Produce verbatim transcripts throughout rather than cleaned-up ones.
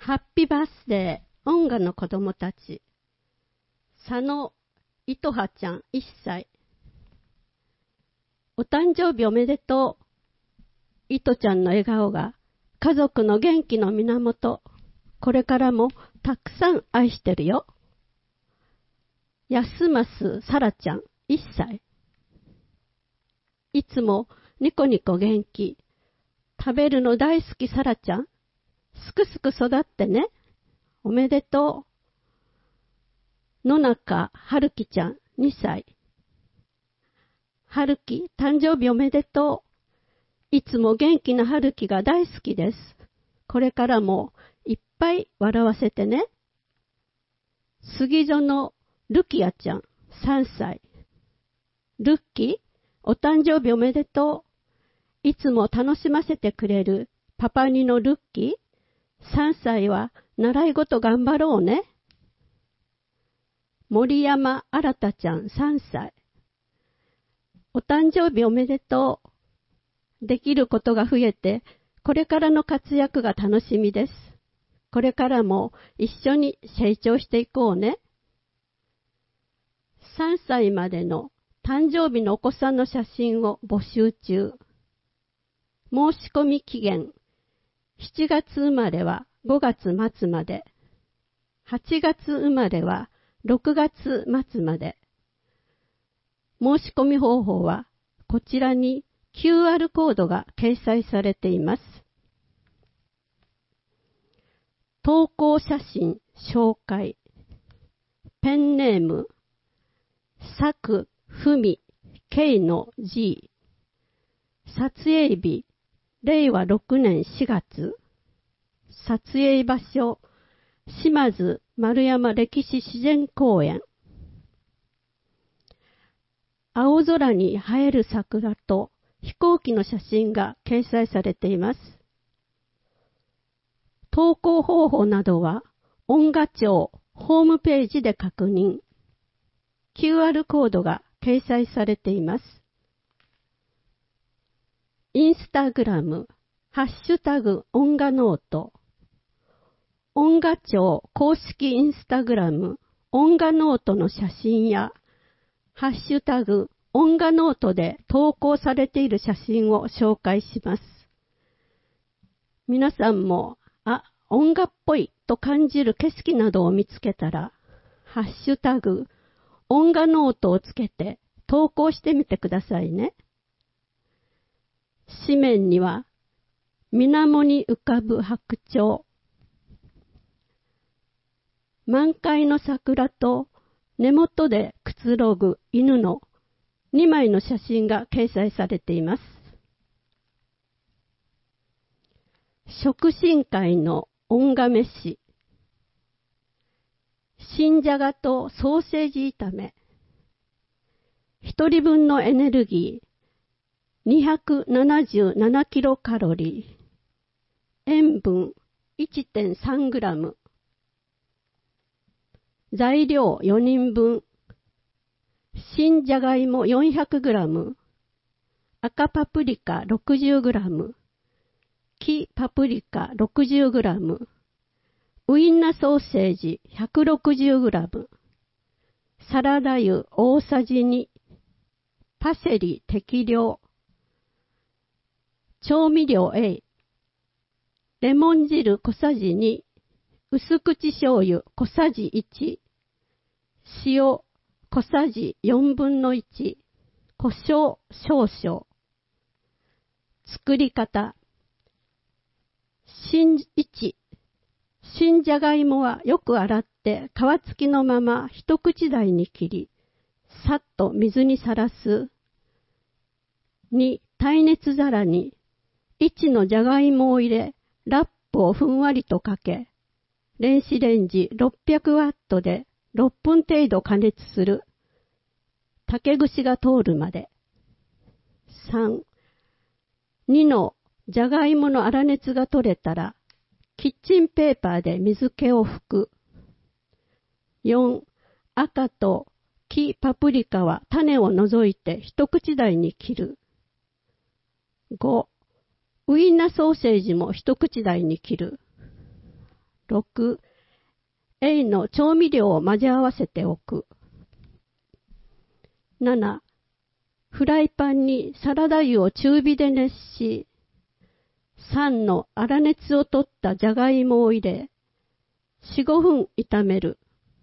ハッピーバースデー、音楽の子供たち。佐野いとはちゃん、いっさい。お誕生日おめでとう。いとちゃんの笑顔が家族の元気の源。これからもたくさん愛してるよ。やすますさらちゃん、いっさい。いつもニコニコ元気。食べるの大好きさらちゃん。すくすく育ってね。おめでとう。野中はるきちゃん、にさい。はるき、誕生日おめでとう。いつも元気なはるきが大好きです。これからもいっぱい笑わせてね。杉園るきやちゃん、さんさい。ルッキー、お誕生日おめでとう。いつも楽しませてくれるパパにのルッキー。さんさいは習い事頑張ろうね。森山新太ちゃんさんさい。お誕生日おめでとう。できることが増えて、これからの活躍が楽しみです。これからも一緒に成長していこうね。さんさいまでの誕生日のお子さんの写真を募集中。申し込み期限、しちがつ生まれはごがつまつまで、はちがつ生まれはろくがつまつまで。申し込み方法はこちらに キューアール コードが掲載されています。投稿写真紹介。ペンネーム、さくふみけいの G。撮影日、れいわろくねんしがつ。撮影場所、島津丸山歴史自然公園。青空に映える桜と飛行機の写真が掲載されています。投稿方法などは音楽庁ホームページで確認。キューアール コードが掲載されています。インスタグラム、ハッシュタグ音楽ノート。音楽庁公式インスタグラム、音楽ノートの写真や、ハッシュタグ音楽ノートで投稿されている写真を紹介します。皆さんも、あ、音楽っぽいと感じる景色などを見つけたら、ハッシュタグ音楽ノートをつけて投稿してみてくださいね。紙面には、水面に浮かぶ白鳥、満開の桜と根元でくつろぐ犬のにまいの写真が掲載されています。食神会の音が飯。新じゃがとソーセージ炒め。一人分のエネルギーにひゃくななじゅうななキロカロリー。塩分 いってんさんグラム。材料よにんぶん。新じゃがいも よんひゃくグラム。赤パプリカ ろくじゅうグラム。黄パプリカ ろくじゅうグラム。ウインナーソーセージ ひゃくろくじゅうグラム。サラダ油大さじに。パセリ適量。調味料 A。レモン汁小さじに。薄口醤油小さじいち。塩小さじよんぶんのいち。胡椒少々。作り方。新いち。新じゃがいもはよく洗って皮付きのまま一口大に切り、さっと水にさらす。に、耐熱皿にいちのじゃがいもを入れ、ラップをふんわりとかけ、電子レンジろっぴゃくワットでろっぷん程度加熱する。竹串が通るまで。さん、にのじゃがいもの粗熱が取れたら、キッチンペーパーで水気を拭く。よん、赤と黄パプリカは種を除いて一口大に切る。ご、ウインナーソーセージも一口大に切る。 ろく、A の調味料を混ぜ合わせておく。なな、フライパンにサラダ油を中火で熱し、さんの粗熱を取ったじゃがいもを入れ、よん、ごふん炒める。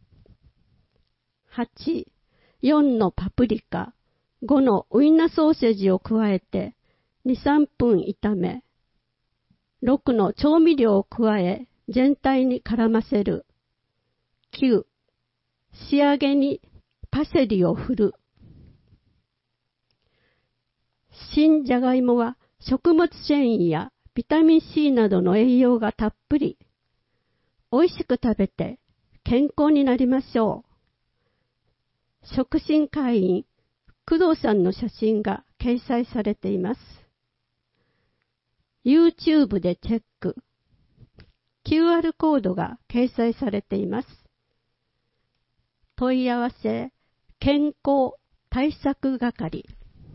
はち、よんのパプリカ、ごのウインナーソーセージを加えてに、さんぷん炒め、ろくの調味料を加え全体に絡ませる。きゅう、仕上げにパセリを振る。新じゃがいもは食物繊維やビタミン C などの栄養がたっぷり。おいしく食べて健康になりましょう。食品会員、工藤さんの写真が掲載されています。YouTube でチェック。キューアール コードが掲載されています。問い合わせ、健康対策係。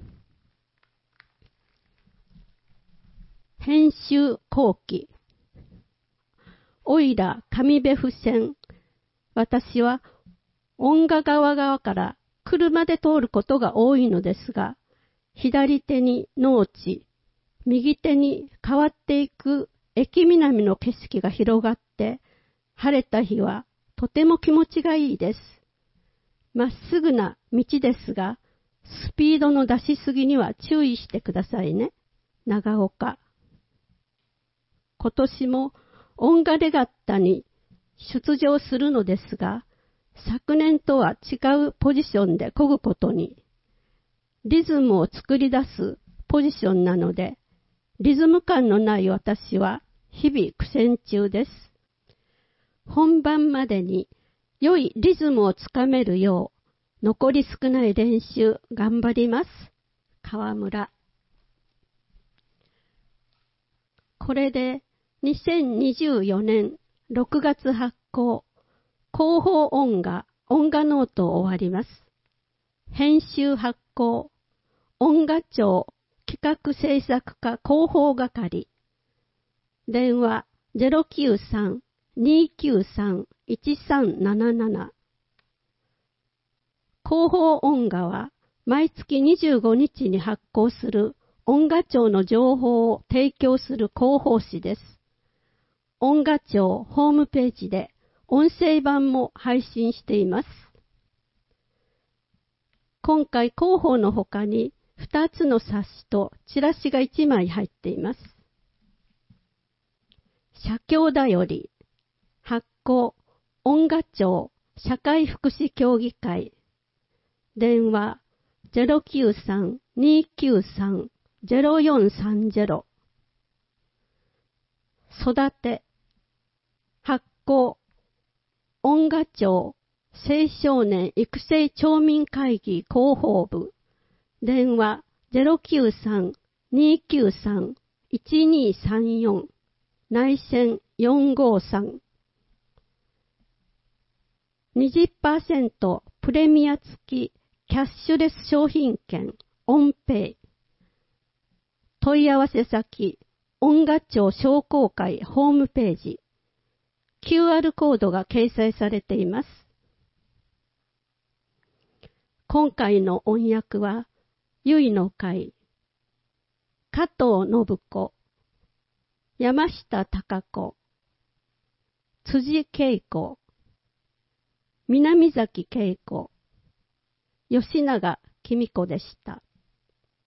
編集後期。おいら上部付箋。私は音楽川側から車で通ることが多いのですが、左手に農地、右手に変わっていく駅南の景色が広がって、晴れた日はとても気持ちがいいです。まっすぐな道ですが、スピードの出しすぎには注意してくださいね。長岡。今年も音楽レガッタに出場するのですが、昨年とは違うポジションで漕ぐことに、リズムを作り出すポジションなので、リズム感のない私は日々苦戦中です。本番までに良いリズムをつかめるよう、残り少ない練習頑張ります。川村。これでにせんにじゅうよねんろくがつ発行、広報音画、音画ノートを終わります。編集発行、音画庁企画制作課広報係。電話 ゼロきゅうさん にきゅうさん いちさんなななな。広報音画は毎月にじゅうごにちに発行する音画庁の情報を提供する広報誌です。音画庁ホームページで音声版も配信しています。今回広報の他にふたつの冊子とチラシがいちまい入っています。社協だより、発行、音画庁社会福祉協議会。電話 ゼロきゅうさん にきゅうさん ゼロよんさんゼロ。育て、発行、音画庁青少年育成町民会議広報部。電話 ゼロきゅうさん にきゅうさん いちにさんよん。内線よんごさん。にじゅっパーセント プレミア付きキャッシュレス商品券オンペイ。問い合わせ先音画庁商工会ホームページ。キューアール コードが掲載されています。今回の音訳は、ゆいの会、加藤信子、山下貴子、辻恵子、南崎恵子、吉永公子でした。